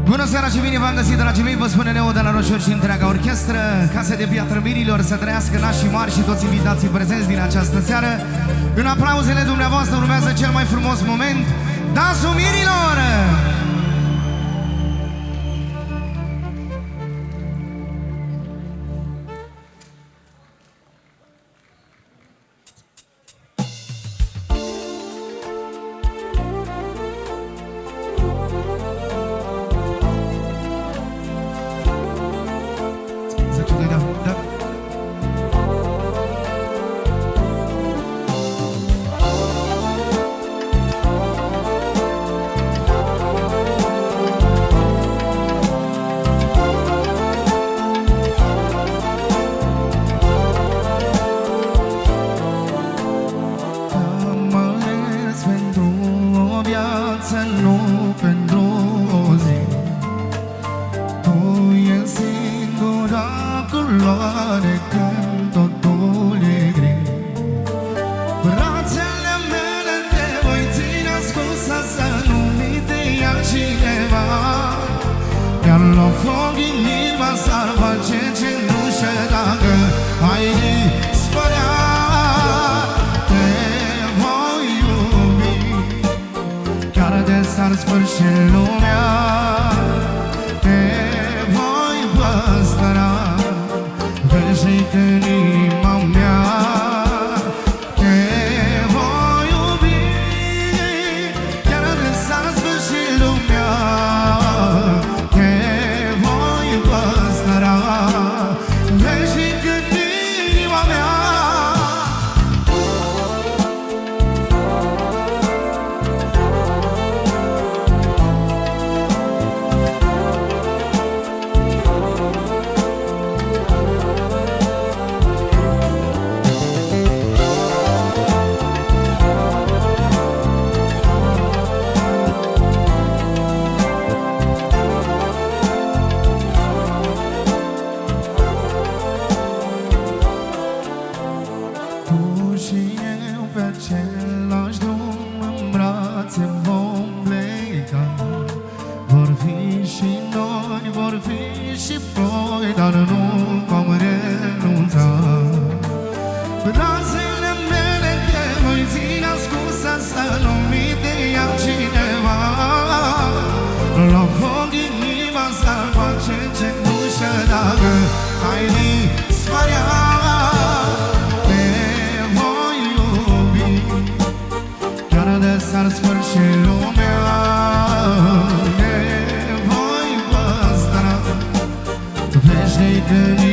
Bună seara și bine v-am găsit, dragii mei, vă spune Leo de la Roșiori și întreaga orchestră. Case de Piatră Mirilor, să trăiască nașii mari și toți invitații prezenți din această seară. În aplauzele dumneavoastră urmează cel mai frumos moment, Dansul Mirilor! Veșnic în